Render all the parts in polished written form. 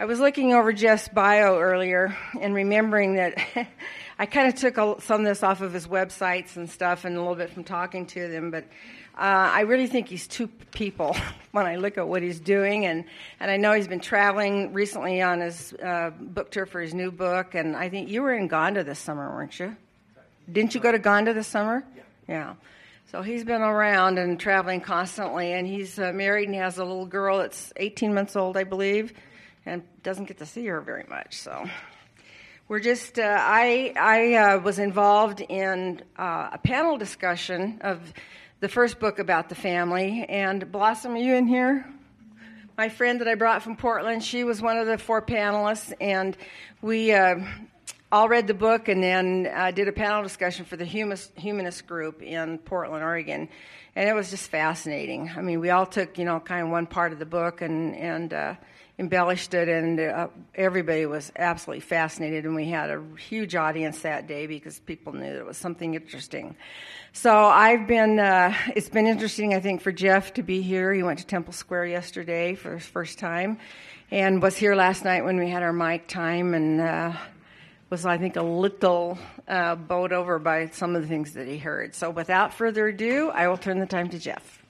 I was looking over Jeff's bio earlier and remembering that I kind of took some of this off of his websites and stuff and a little bit from talking to them, but I really think he's two people when I look at what he's doing, and I know he's been traveling recently on his book tour for his new book, and I think you were in Gonda this summer, weren't you? Didn't you go to Gonda this summer? Yeah. So he's been around and traveling constantly, and he's married and has a little girl that's 18 months old, I believe, and doesn't get to see her very much. So we're just, I was involved in a panel discussion of the first book about the family, and Blossom, are you in here? My friend that I brought from Portland, she was one of the 4 panelists, and we all read the book and then did a panel discussion for the humanist group in Portland, Oregon, and it was just fascinating. I mean, we all took, kind of one part of the book and embellished it, and everybody was absolutely fascinated, and we had a huge audience that day because people knew that it was something interesting. So it's been interesting, I think, for Jeff to be here. He went to Temple Square yesterday for his first time and was here last night when we had our mic time, and was, I think, a little bowed over by some of the things that he heard. So without further ado, I will turn the time to Jeff.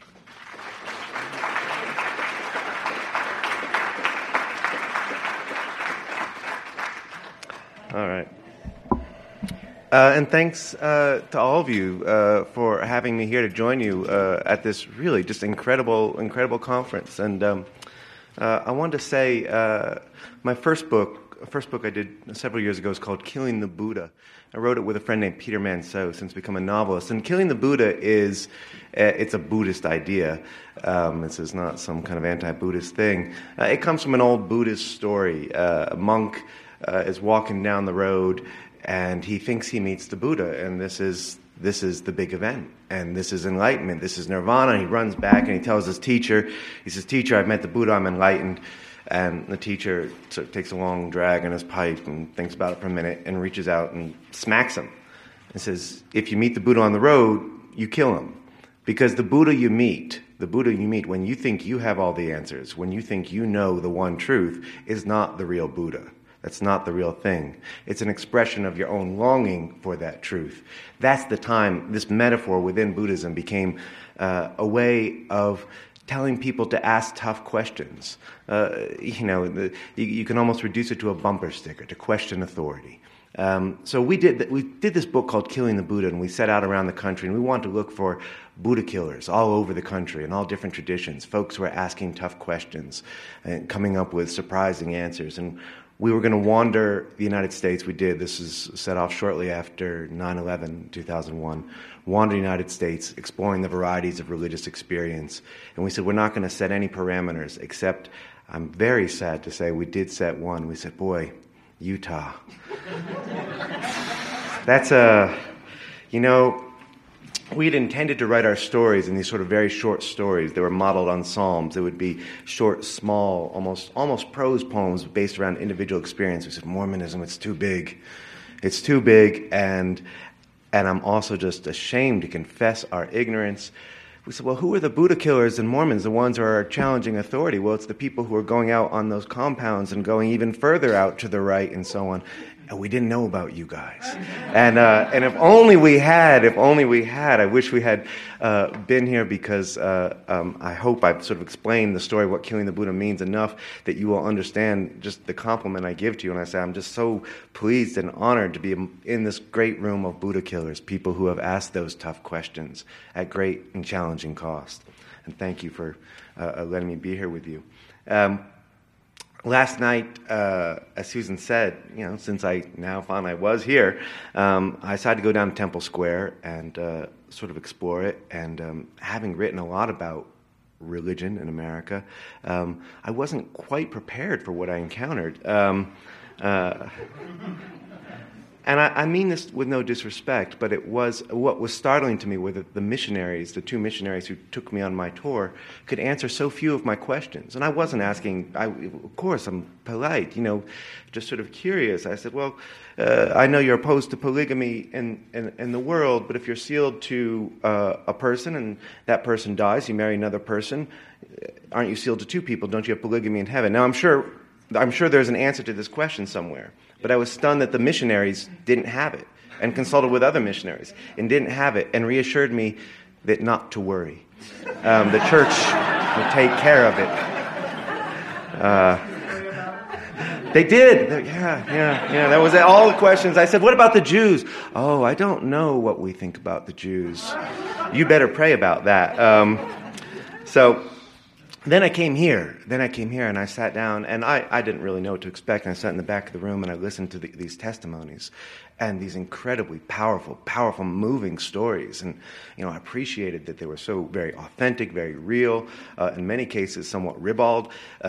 All right. And thanks to all of you for having me here to join you at this really just incredible conference. And I wanted to say my first book I did several years ago is called Killing the Buddha. I wrote it with a friend named Peter Manseau, since become a novelist. And Killing the Buddha it's a Buddhist idea. This is not some kind of anti-Buddhist thing. It comes from an old Buddhist story. A monk is walking down the road, and he thinks he meets the Buddha, and this is the big event, and this is enlightenment, this is nirvana. And he runs back and he tells his teacher, he says, "Teacher, I've met the Buddha, I'm enlightened." And the teacher sort of takes a long drag on his pipe and thinks about it for a minute and reaches out and smacks him and says, "If you meet the Buddha on the road, you kill him. Because the Buddha you meet, when you think you have all the answers, when you think you know the one truth, is not the real Buddha. That's not the real thing. It's an expression of your own longing for that truth." That's the time this metaphor within Buddhism became a way of telling people to ask tough questions. You can almost reduce it to a bumper sticker, to question authority. So we did this book called Killing the Buddha, and we set out around the country, and we wanted to look for Buddha killers all over the country in all different traditions, folks who are asking tough questions and coming up with surprising answers. And we were going to wander the United States. We did. This is set off shortly after 9/11, 2001. Wander the United States, exploring the varieties of religious experience. And we said, we're not going to set any parameters, except I'm very sad to say we did set one. We said, boy, Utah. That's we had intended to write our stories in these sort of very short stories. They were modeled on Psalms. They would be short, small, almost prose poems based around individual experience. We said, Mormonism, it's too big. It's too big, and I'm also just ashamed to confess our ignorance. We said, well, who are the Buddha killers and Mormons, the ones who are challenging authority? Well, it's the people who are going out on those compounds and going even further out to the right and so on. And we didn't know about you guys. And if only we had, I wish we had been here, because I hope I've sort of explained the story of what Killing the Buddha means enough that you will understand just the compliment I give to you when I say I'm just so pleased and honored to be in this great room of Buddha killers, people who have asked those tough questions at great and challenging cost. And thank you for letting me be here with you. Last night, as Susan said, since I now found I was here, I decided to go down to Temple Square and sort of explore it. And having written a lot about religion in America, I wasn't quite prepared for what I encountered. And I mean this with no disrespect, but what was startling to me were that the two missionaries who took me on my tour, could answer so few of my questions. And I wasn't asking, of course, I'm polite, just sort of curious. I said, well, I know you're opposed to polygamy in the world, but if you're sealed to a person and that person dies, you marry another person, aren't you sealed to two people? Don't you have polygamy in heaven? Now, I'm sure I'm sure there's an answer to this question somewhere. But I was stunned that the missionaries didn't have it, and consulted with other missionaries and didn't have it, and reassured me that not to worry. The church will take care of it. They did. Yeah. That was all the questions. I said, what about the Jews? Oh, I don't know what we think about the Jews. You better pray about that. So then I came here. And I sat down, and I didn't really know what to expect. And I sat in the back of the room, and I listened to these testimonies and these incredibly powerful, moving stories. And, I appreciated that they were so very authentic, very real, in many cases somewhat ribald.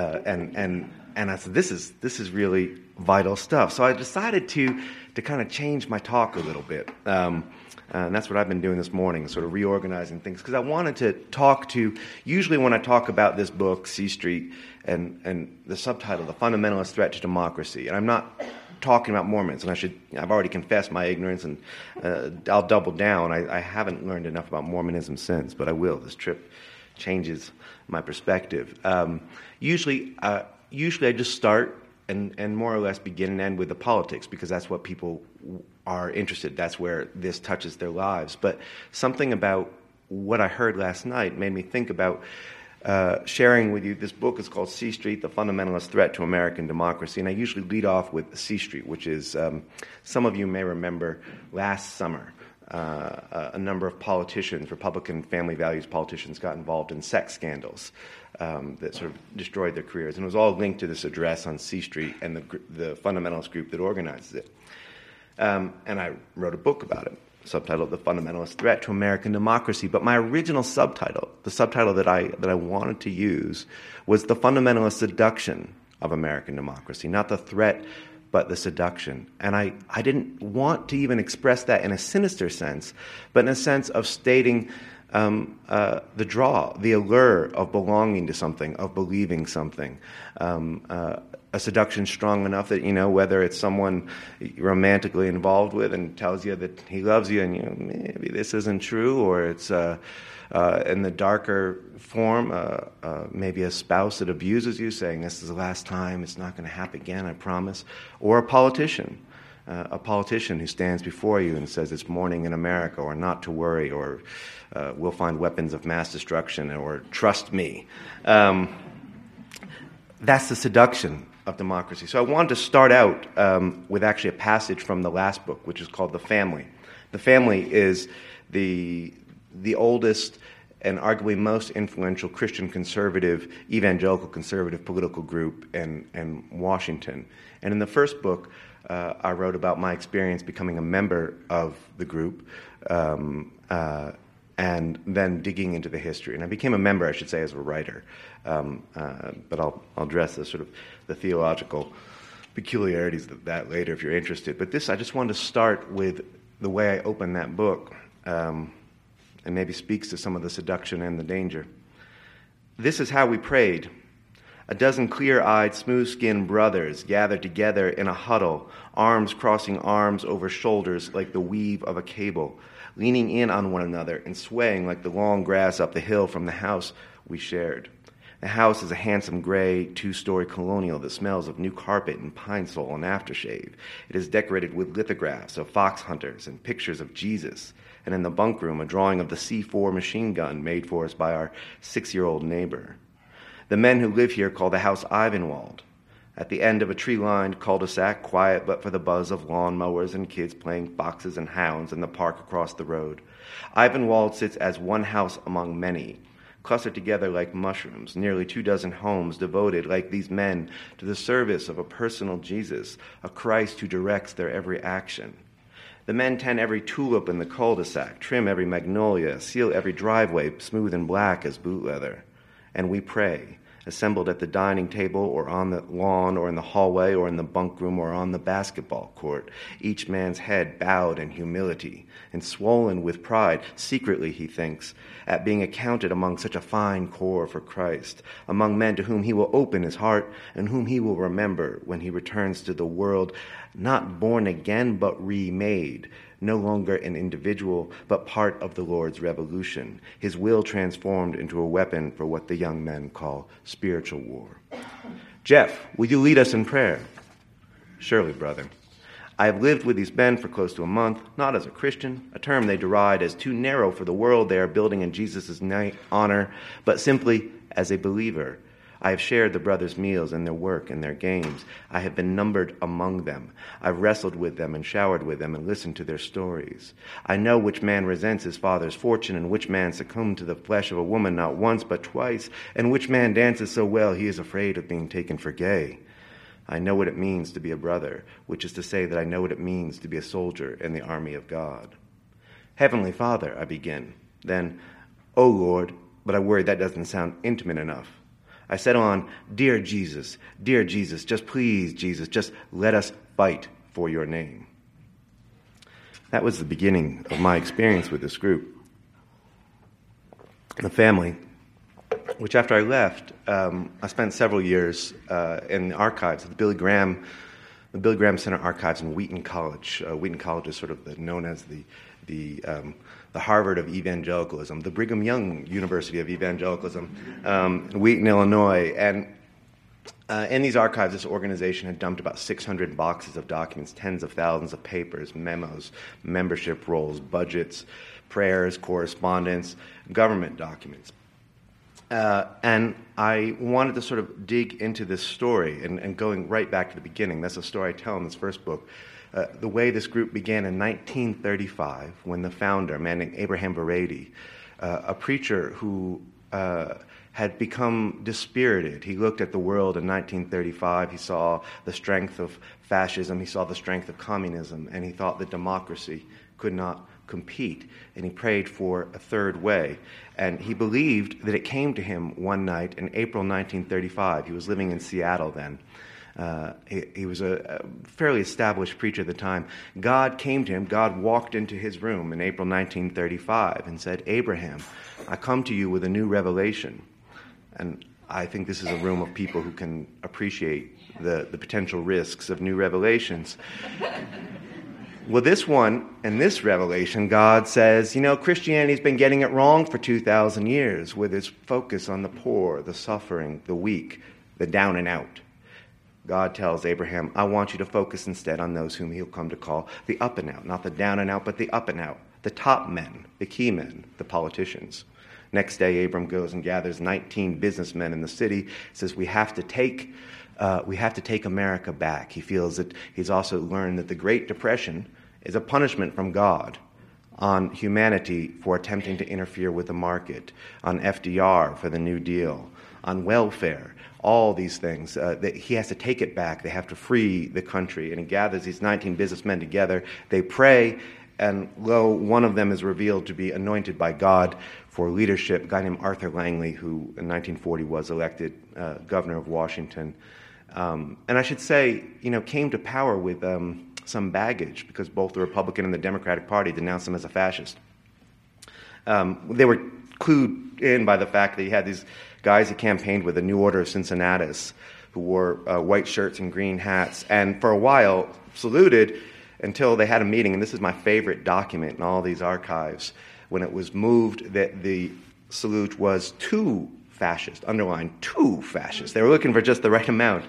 And I said, this is really vital stuff. So I decided to kind of change my talk a little bit. And that's what I've been doing this morning, sort of reorganizing things. Because I wanted to talk to, usually when I talk about this book, C Street, and the subtitle, The Fundamentalist Threat to Democracy, and I'm not talking about Mormons, and I've already confessed my ignorance, and I'll double down. I haven't learned enough about Mormonism since, but I will. This trip changes my perspective. Usually I just start and more or less begin and end with the politics, because that's what people are interested. That's where this touches their lives. But something about what I heard last night made me think about sharing with you. This book is called C Street, The Fundamentalist Threat to American Democracy. And I usually lead off with C Street, which is, some of you may remember last summer, a number of politicians, Republican family values politicians, got involved in sex scandals that sort of destroyed their careers. And it was all linked to this address on C Street and the fundamentalist group that organizes it. And I wrote a book about it, subtitled The Fundamentalist Threat to American Democracy. But my original subtitle, the subtitle that I wanted to use, was The Fundamentalist Seduction of American Democracy, not the threat, but the seduction. And I didn't want to even express that in a sinister sense, but in a sense of stating the draw, the allure of belonging to something, of believing something. A seduction strong enough that, whether it's someone you're romantically involved with and tells you that he loves you and maybe this isn't true, or it's in the darker form, maybe a spouse that abuses you, saying this is the last time, it's not going to happen again, I promise, or a politician who stands before you and says it's morning in America, or not to worry, or we'll find weapons of mass destruction, or trust me. That's the seduction of democracy. So I wanted to start out with actually a passage from the last book, which is called The Family. The Family is the oldest and arguably most influential Christian conservative, evangelical conservative political group in Washington. And in the first book, I wrote about my experience becoming a member of the group, and then digging into the history. And I became a member, I should say, as a writer. But I'll address the sort of the theological peculiarities of that later if you're interested. But I just wanted to start with the way I opened that book, and maybe speaks to some of the seduction and the danger. This is how we prayed. A dozen clear-eyed, smooth-skinned brothers gathered together in a huddle, arms crossing arms over shoulders like the weave of a cable, leaning in on one another and swaying like the long grass up the hill from the house we shared. The house is a handsome gray, two-story colonial that smells of new carpet and pine sol and aftershave. It is decorated with lithographs of fox hunters and pictures of Jesus. And in the bunk room, a drawing of the C4 machine gun made for us by our 6-year-old neighbor. The men who live here call the house Ivanwald. At the end of a tree-lined cul-de-sac, quiet but for the buzz of lawnmowers and kids playing foxes and hounds in the park across the road. Ivanwald sits as one house among many, clustered together like mushrooms, nearly 24 homes devoted, like these men, to the service of a personal Jesus, a Christ who directs their every action. The men tend every tulip in the cul-de-sac, trim every magnolia, seal every driveway smooth and black as boot leather. And we pray, assembled at the dining table or on the lawn or in the hallway or in the bunk room or on the basketball court, each man's head bowed in humility and swollen with pride, secretly, he thinks, at being accounted among such a fine corps for Christ, among men to whom he will open his heart and whom he will remember when he returns to the world, not born again but remade, no longer an individual, but part of the Lord's revolution, his will transformed into a weapon for what the young men call spiritual war. Jeff, will you lead us in prayer? Surely, brother. I have lived with these men for close to a month, not as a Christian, a term they deride as too narrow for the world they are building in Jesus' honor, but simply as a believer. I have shared the brothers' meals and their work and their games. I have been numbered among them. I've wrestled with them and showered with them and listened to their stories. I know which man resents his father's fortune and which man succumbed to the flesh of a woman not once but twice, and which man dances so well he is afraid of being taken for gay. I know what it means to be a brother, which is to say that I know what it means to be a soldier in the army of God. Heavenly Father, I begin. Then, oh Lord, but I worry that doesn't sound intimate enough. I said on, dear Jesus, just please, Jesus, just let us fight for your name. That was the beginning of my experience with this group. The family, which after I left, I spent several years in the archives of the Billy Graham Center archives in Wheaton College. Wheaton College is sort of known as the Harvard of evangelicalism, the Brigham Young University of evangelicalism, Wheaton, Illinois. And in these archives, this organization had dumped about 600 boxes of documents, tens of thousands of papers, memos, membership rolls, budgets, prayers, correspondence, government documents. And I wanted to sort of dig into this story and going right back to the beginning. That's a story I tell in this first book. The way this group began in 1935 when the founder, a man named Abraham Vereide, a preacher who had become dispirited. He looked at the world in 1935. He saw the strength of fascism. He saw the strength of communism. And he thought that democracy could not compete. And he prayed for a third way. And he believed that it came to him one night in April 1935. He was living in Seattle then. He was a fairly established preacher at the time. God came to him. God walked into his room in April 1935 and said, Abraham, I come to you with a new revelation. And I think this is a room of people who can appreciate the potential risks of new revelations. Well, this one, and this revelation, God says, Christianity's been getting it wrong for 2,000 years with its focus on the poor, the suffering, the weak, the down and out. God tells Abraham, I want you to focus instead on those whom he'll come to call the up and out, not the down and out, but the up and out, the top men, the key men, the politicians. Next day, Abram goes and gathers 19 businessmen in the city, says, we have to take America back. He feels that he's also learned that the Great Depression is a punishment from God on humanity for attempting to interfere with the market, on FDR for the New Deal, on welfare, all these things. That he has to take it back. They have to free the country. And he gathers these 19 businessmen together. They pray, and lo, one of them is revealed to be anointed by God for leadership, a guy named Arthur Langley, who in 1940 was elected governor of Washington. And I should say, came to power with some baggage, because both the Republican and the Democratic Party denounced him as a fascist. They were clued in by the fact that he had these guys he campaigned with, the New Order of Cincinnatus, who wore white shirts and green hats, and for a while saluted until they had a meeting. And this is my favorite document in all these archives, when it was moved that the salute was too fascist, underlined too fascist. They were looking for just the right amount.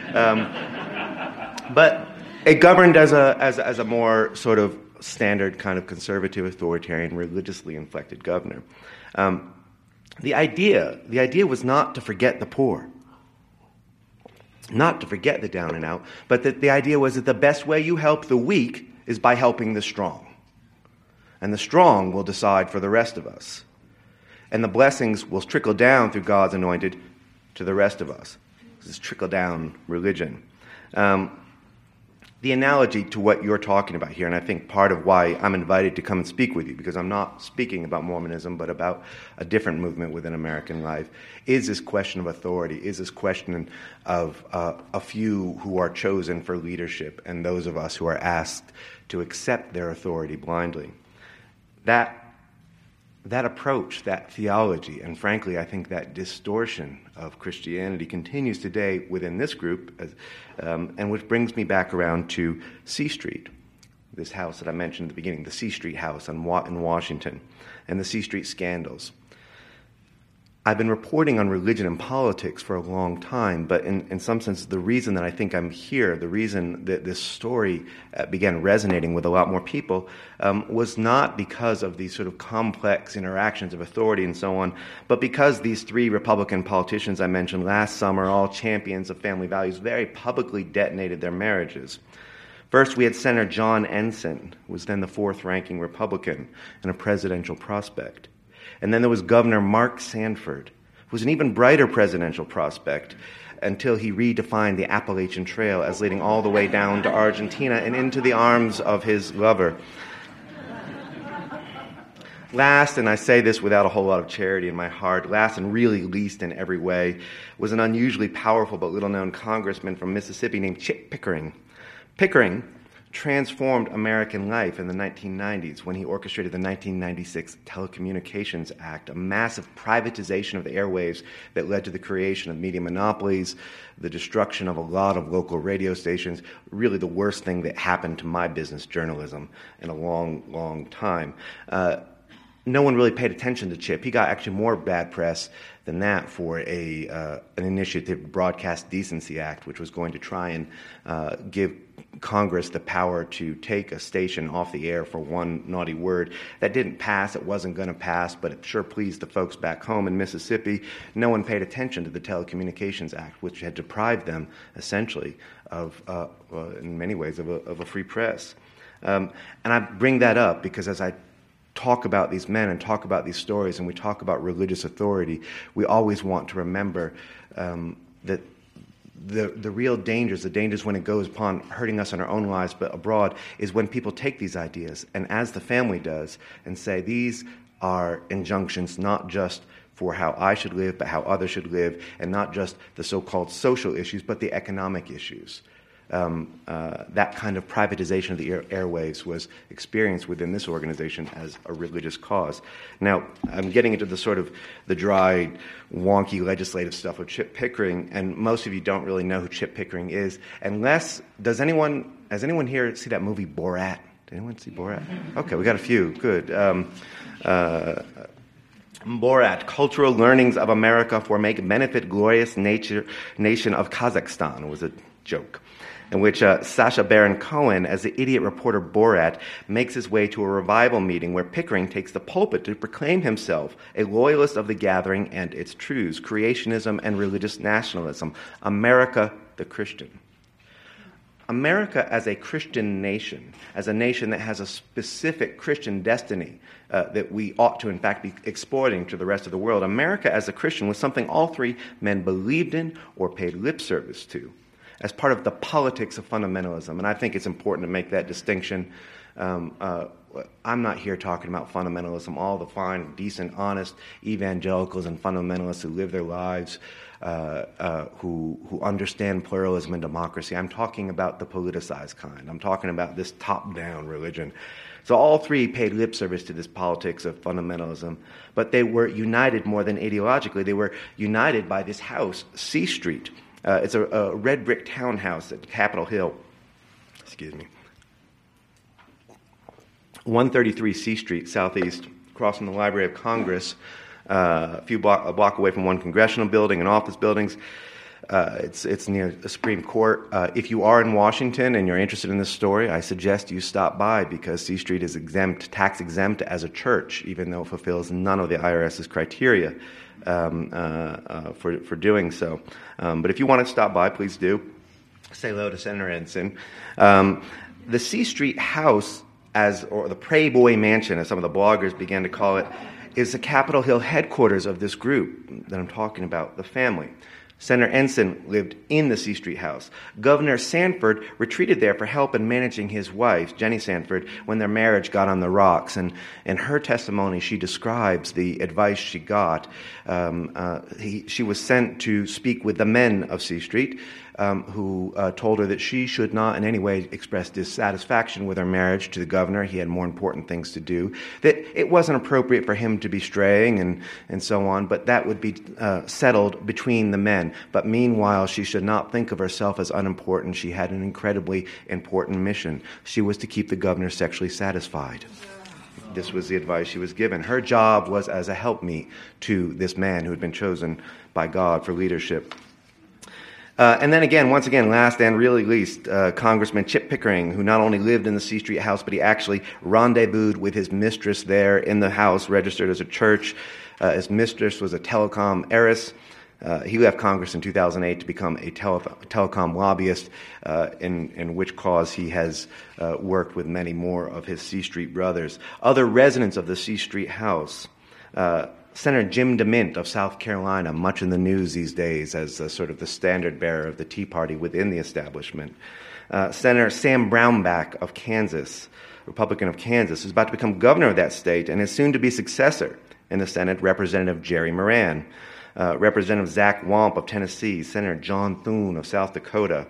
But it governed as a more sort of standard kind of conservative, authoritarian, religiously inflected governor. The idea was not to forget the poor, not to forget the down and out, but that the idea was that the best way you help the weak is by helping the strong. And the strong will decide for the rest of us. And the blessings will trickle down through God's anointed to the rest of us. This is trickle-down religion. The analogy to what you're talking about here, and I think part of why I'm invited to come and speak with you, because I'm not speaking about Mormonism, but about a different movement within American life, is this question of authority, is this question of a few who are chosen for leadership and those of us who are asked to accept their authority blindly. That approach, that theology, and frankly, I think that distortion of Christianity continues today within this group, and which brings me back around to C Street, this house that I mentioned at the beginning, the C Street house in Washington, and the C Street scandals. I've been reporting on religion and politics for a long time, but in some sense, the reason that I think I'm here, the reason that this story began resonating with a lot more people, was not because of these sort of complex interactions of authority and so on, but because these three Republican politicians I mentioned last summer, all champions of family values, very publicly detonated their marriages. First, we had Senator John Ensign, who was then the fourth-ranking Republican and a presidential prospect. And then there was Governor Mark Sanford, who was an even brighter presidential prospect until he redefined the Appalachian Trail as leading all the way down to Argentina and into the arms of his lover. Last, and I say this without a whole lot of charity in my heart, last and really least in every way, was an unusually powerful but little-known congressman from Mississippi named Chip Pickering. Pickering transformed American life in the 1990s when he orchestrated the 1996 Telecommunications Act, a massive privatization of the airwaves that led to the creation of media monopolies, the destruction of a lot of local radio stations, really the worst thing that happened to my business journalism in a long, long time. No one really paid attention to Chip. He got actually more bad press than that for an initiative, Broadcast Decency Act, which was going to try and give Congress the power to take a station off the air for one naughty word. That didn't pass. It wasn't going to pass, but it sure pleased the folks back home in Mississippi. No one paid attention to the Telecommunications Act, which had deprived them, essentially, of, in many ways, of a free press. And I bring that up because as I talk about these men and talk about these stories and we talk about religious authority, we always want to remember that the real dangers, the dangers when it goes upon hurting us in our own lives but abroad, is when people take these ideas and, as the family does, and say these are injunctions not just for how I should live but how others should live, and not just the so-called social issues but the economic issues. That kind of privatization of the airwaves was experienced within this organization as a religious cause. Now, I'm getting into the sort of the dry, wonky legislative stuff of Chip Pickering, and most of you don't really know who Chip Pickering is, unless, has anyone here see that movie Borat? Did anyone see Borat? Okay, we got a few. Good. Borat, Cultural Learnings of America for Make Benefit Glorious Nation of Kazakhstan, was a joke, in which Sacha Baron Cohen, as the idiot reporter Borat, makes his way to a revival meeting where Pickering takes the pulpit to proclaim himself a loyalist of the gathering and its truths, creationism and religious nationalism, America the Christian. America as a Christian nation, as a nation that has a specific Christian destiny that we ought to, in fact, be exporting to the rest of the world. America as a Christian was something all three men believed in or paid lip service to, as part of the politics of fundamentalism. And I think it's important to make that distinction. I'm not here talking about fundamentalism, all the fine, decent, honest evangelicals and fundamentalists who live their lives, who understand pluralism and democracy. I'm talking about the politicized kind. I'm talking about this top-down religion. So all three paid lip service to this politics of fundamentalism, but they were united more than ideologically. They were united by this house, C Street. It's a red brick townhouse at Capitol Hill. Excuse me. 133 C Street, southeast, across from the Library of Congress, a block away from one congressional building and office buildings. It's near the Supreme Court. If you are in Washington and you're interested in this story, I suggest you stop by because C Street is tax exempt as a church, even though it fulfills none of the IRS's criteria for doing so. But if you want to stop by, please do. Say hello to Senator Ensign. The C Street house, or the Prey Boy Mansion, as some of the bloggers began to call it, is the Capitol Hill headquarters of this group that I'm talking about, the family. Senator Ensign lived in the C Street house. Governor Sanford retreated there for help in managing his wife, Jenny Sanford, when their marriage got on the rocks. And in her testimony, she describes the advice she got. She was sent to speak with the men of C Street, who told her that she should not in any way express dissatisfaction with her marriage to the governor. He had more important things to do. That it wasn't appropriate for him to be straying and so on, but that would be settled between the men. But meanwhile, she should not think of herself as unimportant. She had an incredibly important mission. She was to keep the governor sexually satisfied. This was the advice she was given. Her job was as a helpmeet to this man who had been chosen by God for leadership. And then again, once again, last and really least, Congressman Chip Pickering, who not only lived in the C Street house, but he actually rendezvoused with his mistress there in the house, registered as a church. His mistress was a telecom heiress. He left Congress in 2008 to become a telecom lobbyist, in which cause he has worked with many more of his C Street brothers. Other residents of the C Street house, Senator Jim DeMint of South Carolina, much in the news these days as sort of the standard bearer of the Tea Party within the establishment. Senator Sam Brownback of Kansas, Republican of Kansas, is about to become governor of that state and is soon to be successor in the Senate, Representative Jerry Moran. Representative Zach Wamp of Tennessee, Senator John Thune of South Dakota.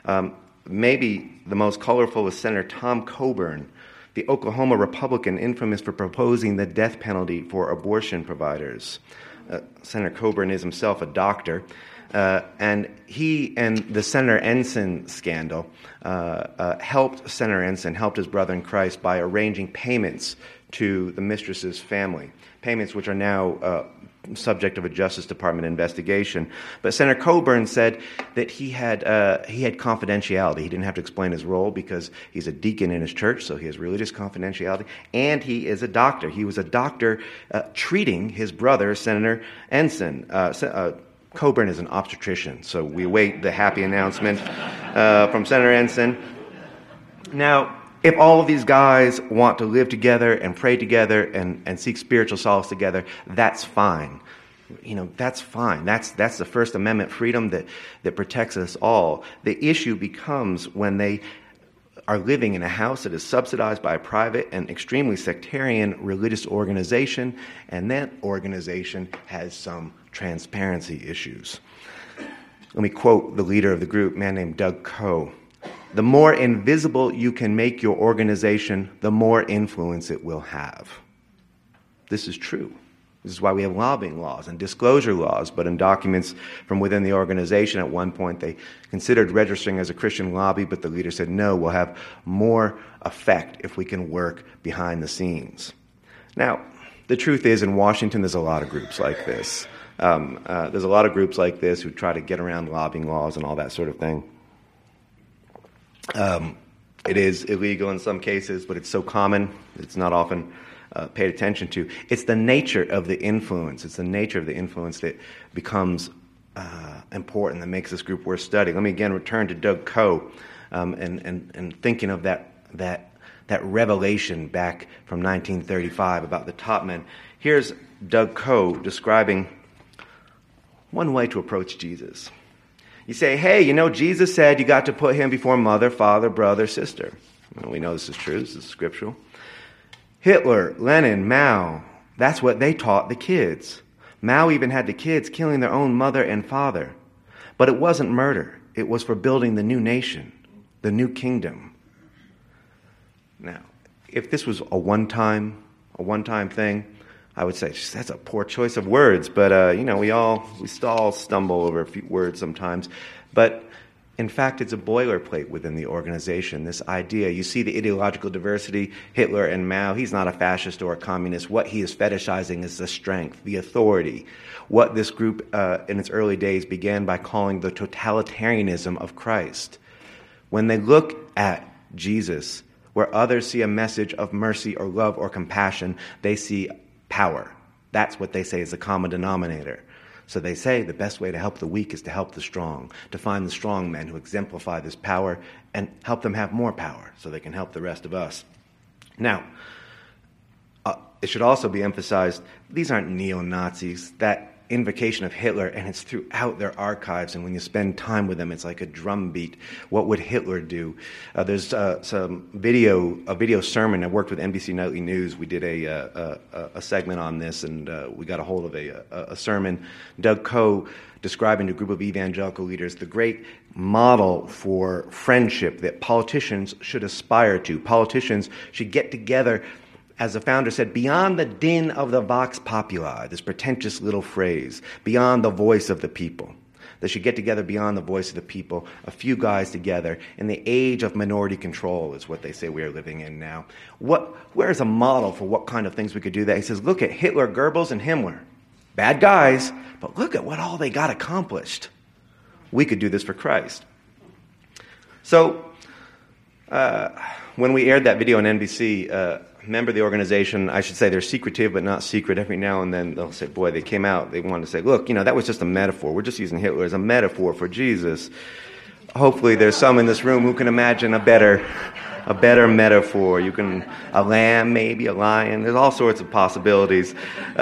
Maybe the most colorful is Senator Tom Coburn, the Oklahoma Republican infamous for proposing the death penalty for abortion providers. Senator Coburn is himself a doctor, and he and the Senator Ensign scandal helped his brother in Christ by arranging payments to the mistress's family, payments which are now subject of a Justice Department investigation. But Senator Coburn said that he had confidentiality. He didn't have to explain his role because he's a deacon in his church, so he has religious confidentiality, and he is a doctor. He was a doctor treating his brother, Senator Ensign. Coburn is an obstetrician, so we await the happy announcement from Senator Ensign. Now, if all of these guys want to live together and pray together and seek spiritual solace together, that's fine. That's fine. That's the First Amendment freedom that protects us all. The issue becomes when they are living in a house that is subsidized by a private and extremely sectarian religious organization, and that organization has some transparency issues. Let me quote the leader of the group, a man named Doug Coe. "The more invisible you can make your organization, the more influence it will have." This is true. This is why we have lobbying laws and disclosure laws, but in documents from within the organization at one point they considered registering as a Christian lobby, but the leader said, no, we'll have more effect if we can work behind the scenes. Now, the truth is in Washington there's a lot of groups like this. There's a lot of groups like this who try to get around lobbying laws and all that sort of thing. It is illegal in some cases, but it's so common, it's not often paid attention to. It's the nature of the influence. It's the nature of the influence that becomes important, that makes this group worth studying. Let me again return to Doug Coe and thinking of that revelation back from 1935 about the top men. Here's Doug Coe describing one way to approach Jesus. You say, hey, Jesus said you got to put him before mother, father, brother, sister. Well, we know this is true. This is scriptural. Hitler, Lenin, Mao, that's what they taught the kids. Mao even had the kids killing their own mother and father. But it wasn't murder. It was for building the new nation, the new kingdom. Now, if this was a one-time thing, I would say that's a poor choice of words, but we all stumble over a few words sometimes. But in fact, it's a boilerplate within the organization. This idea, you see the ideological diversity. Hitler and Mao, he's not a fascist or a communist. What he is fetishizing is the strength, the authority. What this group in its early days began by calling the totalitarianism of Christ. When they look at Jesus, where others see a message of mercy or love or compassion, they see power. That's what they say is the common denominator. So they say the best way to help the weak is to help the strong, to find the strong men who exemplify this power and help them have more power so they can help the rest of us. Now, it should also be emphasized, these aren't neo-Nazis. That invocation of Hitler, and it's throughout their archives, and when you spend time with them, it's like a drumbeat. What would Hitler do? There's a video sermon. I worked with NBC Nightly News. We did a segment on this, and we got a hold of a sermon. Doug Coe describing to a group of evangelical leaders the great model for friendship that politicians should aspire to. Politicians should get together, as the founder said, beyond the din of the vox populi, this pretentious little phrase, beyond the voice of the people. They should get together beyond the voice of the people, a few guys together. In the age of minority control is what they say we are living in now. Where's a model for what kind of things we could do that? He says, look at Hitler, Goebbels, and Himmler. Bad guys, but look at what all they got accomplished. We could do this for Christ. So, when we aired that video on NBC, a member of the organization, I should say they're secretive but not secret, every now and then they'll say, boy, they came out, they wanted to say, look, that was just a metaphor. We're just using Hitler as a metaphor for Jesus. Hopefully there's some in this room who can imagine a better metaphor. A lamb, maybe, a lion, there's all sorts of possibilities.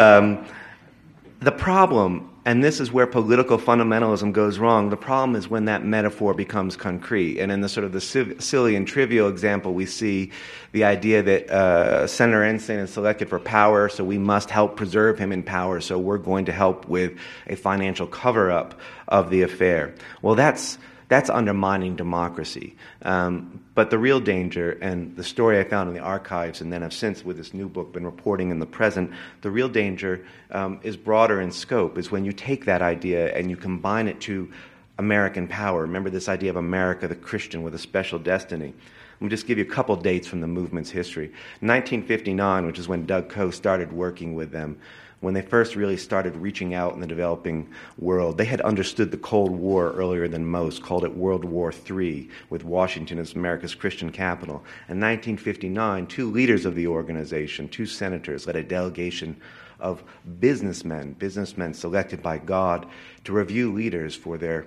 The problem, and this is where political fundamentalism goes wrong, the problem is when that metaphor becomes concrete. And in the sort of the silly and trivial example, we see the idea that Senator Ensign is selected for power, so we must help preserve him in power, so we're going to help with a financial cover-up of the affair. Well, that's undermining democracy. But the real danger, and the story I found in the archives, and then I've since, with this new book, been reporting in the present, the real danger is broader in scope, is when you take that idea and you combine it to American power. Remember this idea of America, the Christian with a special destiny. Let me just give you a couple dates from the movement's history. 1959, which is when Doug Coe started working with them, when they first really started reaching out in the developing world, they had understood the Cold War earlier than most, called it World War III, with Washington as America's Christian capital. In 1959, two leaders of the organization, two senators, led a delegation of businessmen selected by God to review leaders for their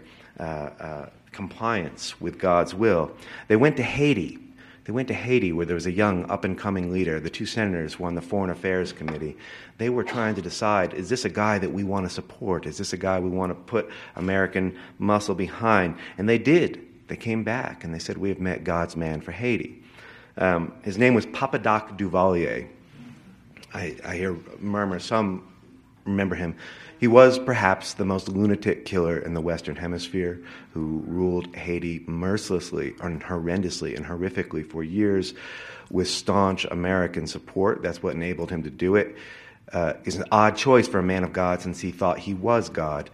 compliance with God's will. They went to Haiti. Where there was a young, up-and-coming leader. The two senators were on the Foreign Affairs Committee. They were trying to decide, is this a guy that we want to support? Is this a guy we want to put American muscle behind? And they did. They came back, and they said, we have met God's man for Haiti. His name was Papadoc Duvalier. I hear murmurs, some remember him. He was perhaps the most lunatic killer in the Western Hemisphere who ruled Haiti mercilessly and horrendously and horrifically for years with staunch American support. That's what enabled him to do it. It's an odd choice for a man of God since he thought he was God.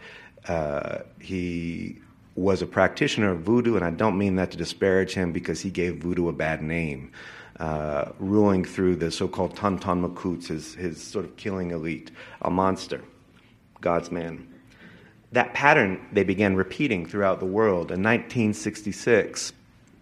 He was a practitioner of voodoo, and I don't mean that to disparage him because he gave voodoo a bad name. Ruling through the so-called Tonton Macoutes, his sort of killing elite, a monster. God's man. That pattern they began repeating throughout the world. In 1966,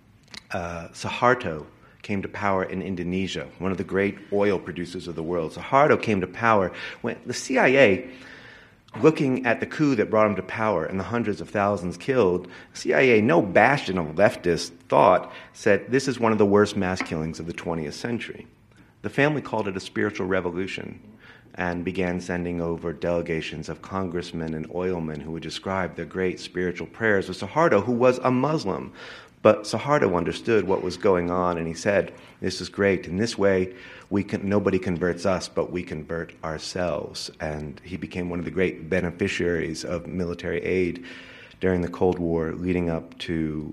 Suharto came to power in Indonesia, one of the great oil producers of the world. Suharto came to power when the CIA, looking at the coup that brought him to power and the hundreds of thousands killed, CIA, no bastion of leftist thought, said this is one of the worst mass killings of the 20th century. The family called it a spiritual revolution, and began sending over delegations of congressmen and oilmen who would describe their great spiritual prayers with Suharto, who was a Muslim. But Suharto understood what was going on, and he said, this is great. In this way, nobody converts us, but we convert ourselves. And he became one of the great beneficiaries of military aid during the Cold War, leading up to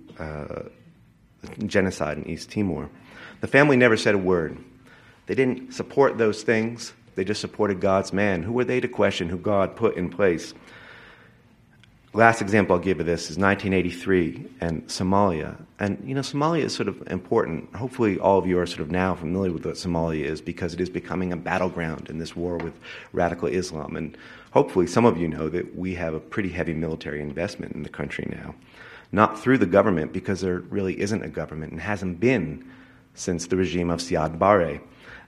genocide in East Timor. The family never said a word. They didn't support those things. They just supported God's man. Who were they to question who God put in place? Last example I'll give of this is 1983 and Somalia. And, Somalia is sort of important. Hopefully all of you are sort of now familiar with what Somalia is because it is becoming a battleground in this war with radical Islam. And hopefully some of you know that we have a pretty heavy military investment in the country now. Not through the government because there really isn't a government and hasn't been since the regime of Siad Barre,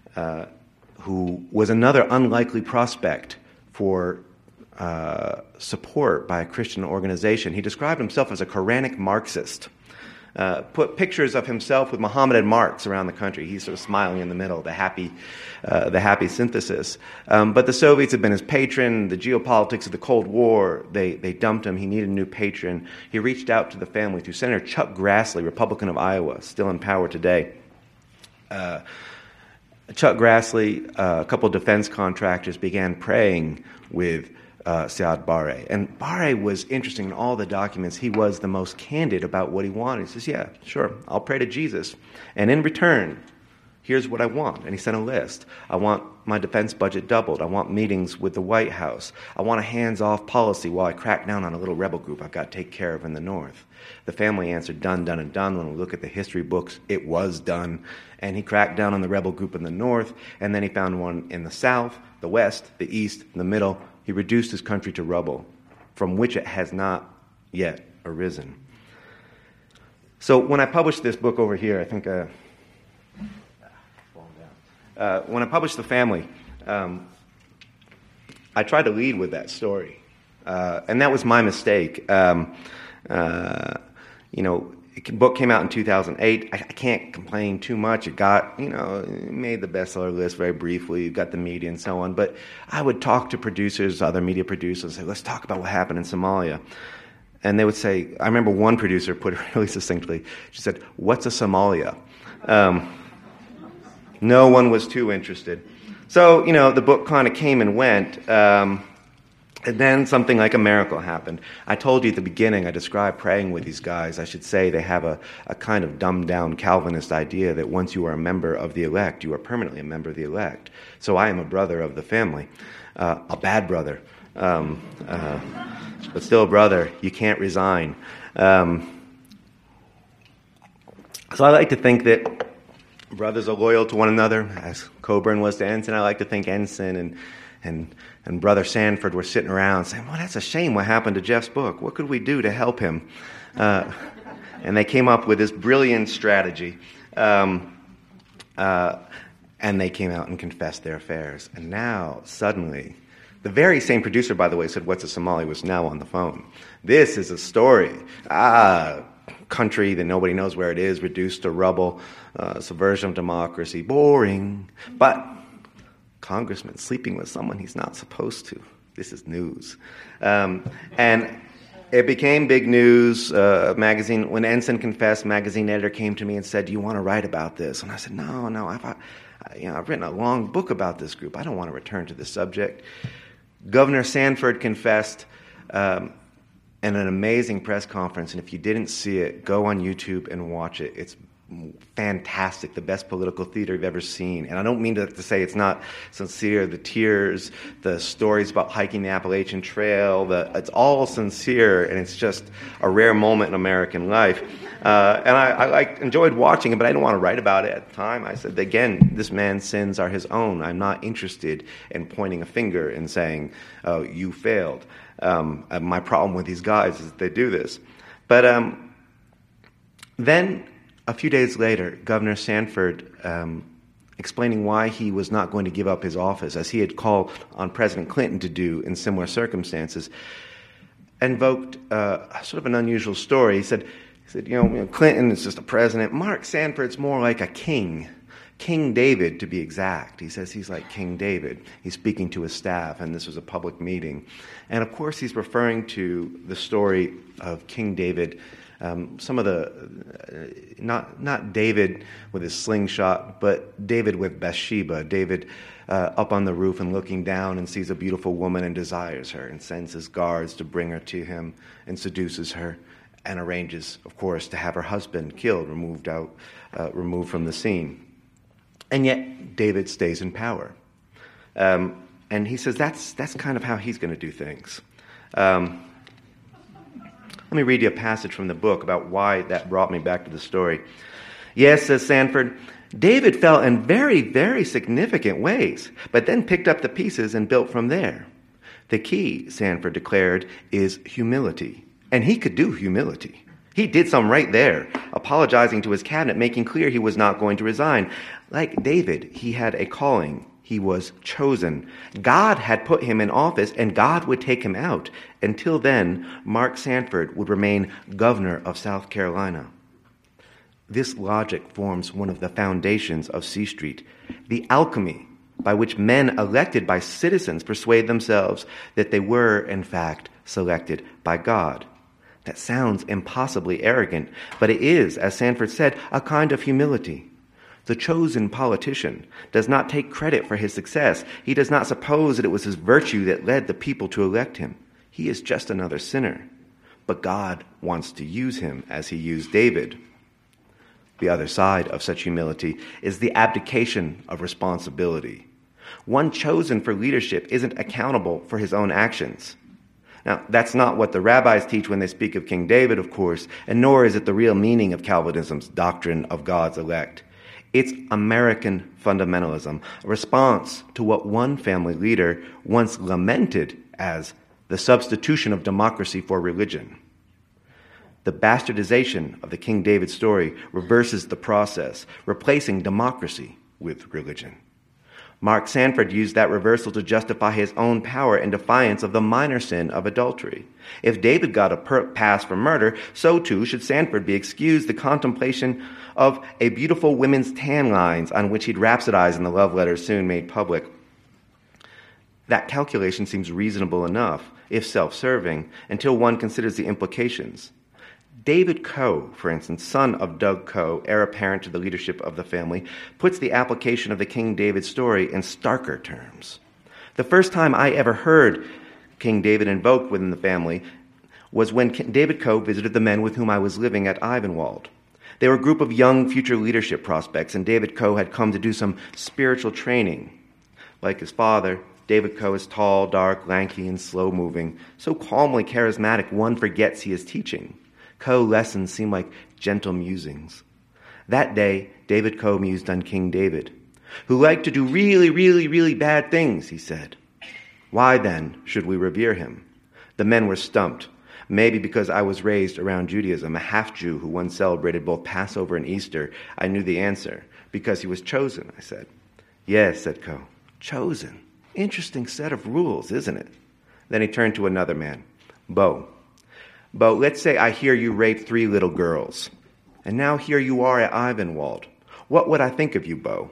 who was another unlikely prospect for support by a Christian organization. He described himself as a Quranic Marxist. Put pictures of himself with Mohammedan marks around the country. He's sort of smiling in the middle, the happy synthesis. But the Soviets had been his patron. The geopolitics of the Cold War, they dumped him. He needed a new patron. He reached out to the family through Senator Chuck Grassley, Republican of Iowa, still in power today. Chuck Grassley, a couple of defense contractors, began praying with Siad Barre. And Barre was interesting in all the documents. He was the most candid about what he wanted. He says, yeah, sure, I'll pray to Jesus. And in return, Here's what I want. And he sent a list. I want my defense budget doubled. I want meetings with the White House. I want a hands-off policy while I crack down on a little rebel group I've got to take care of in the North. The family answered, done, done, and done. When we look at the history books, it was done. And he cracked down on the rebel group in the North, and then he found one in the South, the West, the East, and the Middle. He reduced his country to rubble, from which it has not yet arisen. So when I published this book over here, I think... when I published The Family, I tried to lead with that story. And that was my mistake. The book came out in 2008. I can't complain too much. It made the bestseller list very briefly. It got the media and so on. But I would talk to producers, other media producers, say, let's talk about what happened in Somalia. And they would say, I remember one producer put it really succinctly. She said, what's a Somalia? No one was too interested. So, the book kind of came and went. And then something like a miracle happened. I told you at the beginning, I described praying with these guys. I should say they have a kind of dumbed-down Calvinist idea that once you are a member of the elect, you are permanently a member of the elect. So I am a brother of the family, a bad brother, but still a brother. You can't resign. So I like to think that brothers are loyal to one another, as Coburn was to Ensign. I like to think Ensign and Brother Sanford were sitting around saying, well, that's a shame what happened to Jeff's book. What could we do to help him? And they came up with this brilliant strategy. And they came out and confessed their affairs. And now, suddenly, the very same producer, by the way, said, what's a Somali, was now on the phone. This is a story. Country that nobody knows where it is, reduced to rubble, subversion of democracy, boring. But congressman sleeping with someone he's not supposed to. This is news. And it became big news. Magazine, when Ensign confessed, magazine editor came to me and said, do you want to write about this? And I said, no, I've written a long book about this group. I don't want to return to this subject. Governor Sanford confessed in an amazing press conference, and if you didn't see it, go on YouTube and watch it. It's fantastic, the best political theater you've ever seen. And I don't mean to say it's not sincere. The tears, the stories about hiking the Appalachian Trail, it's all sincere, and it's just a rare moment in American life. And I enjoyed watching it, but I didn't want to write about it at the time. I said, again, this man's sins are his own. I'm not interested in pointing a finger and saying, oh, you failed. My problem with these guys is that they do this. But then a few days later, Governor Sanford, explaining why he was not going to give up his office, as he had called on President Clinton to do in similar circumstances, invoked sort of an unusual story. He said, Clinton is just a president. Mark Sanford's more like a king. King David, to be exact. He says he's like King David. He's speaking to his staff, and this was a public meeting. And of course, he's referring to the story of King David. Some of the, not David with his slingshot, but David with Bathsheba. David up on the roof and looking down and sees a beautiful woman and desires her and sends his guards to bring her to him and seduces her and arranges, of course, to have her husband killed, removed from the scene. And yet David stays in power. And he says that's kind of how he's going to do things. Let me read you a passage from the book about why that brought me back to the story. Yes, says Sanford, David fell in very, very significant ways, but then picked up the pieces and built from there. The key, Sanford declared, is humility. And he could do humility. He did some right there, apologizing to his cabinet, making clear he was not going to resign. Like David, he had a calling. He was chosen. God had put him in office, and God would take him out. Until then, Mark Sanford would remain governor of South Carolina. This logic forms one of the foundations of C Street, the alchemy by which men elected by citizens persuade themselves that they were, in fact, selected by God. That sounds impossibly arrogant, but it is, as Sanford said, a kind of humility. The chosen politician does not take credit for his success. He does not suppose that it was his virtue that led the people to elect him. He is just another sinner. But God wants to use him as he used David. The other side of such humility is the abdication of responsibility. One chosen for leadership isn't accountable for his own actions. Now, that's not what the rabbis teach when they speak of King David, of course, and nor is it the real meaning of Calvinism's doctrine of God's elect. It's American fundamentalism, a response to what one family leader once lamented as the substitution of democracy for religion. The bastardization of the King David story reverses the process, replacing democracy with religion. Mark Sanford used that reversal to justify his own power in defiance of the minor sin of adultery. If David got a pass for murder, so too should Sanford be excused the contemplation of a beautiful women's tan lines on which he'd rhapsodize in the love letters soon made public. That calculation seems reasonable enough, if self-serving, until one considers the implications. David Coe, for instance, son of Doug Coe, heir apparent to the leadership of the family, puts the application of the King David story in starker terms. The first time I ever heard King David invoked within the family was when David Coe visited the men with whom I was living at Ivanwald. They were a group of young future leadership prospects, and David Coe had come to do some spiritual training. Like his father, David Coe is tall, dark, lanky, and slow-moving, so calmly charismatic one forgets he is teaching. Coe lessons seem like gentle musings. That day, David Coe mused on King David, who liked to do really, really, really bad things, he said. Why, then, should we revere him? The men were stumped, maybe because I was raised around Judaism, a half-Jew who once celebrated both Passover and Easter. I knew the answer. Because he was chosen, I said. Yes, said Coe. Chosen. Interesting set of rules, isn't it? Then he turned to another man. Bo, let's say I hear you raped 3 little girls, and now here you are at Ivanwald. What would I think of you, Bo?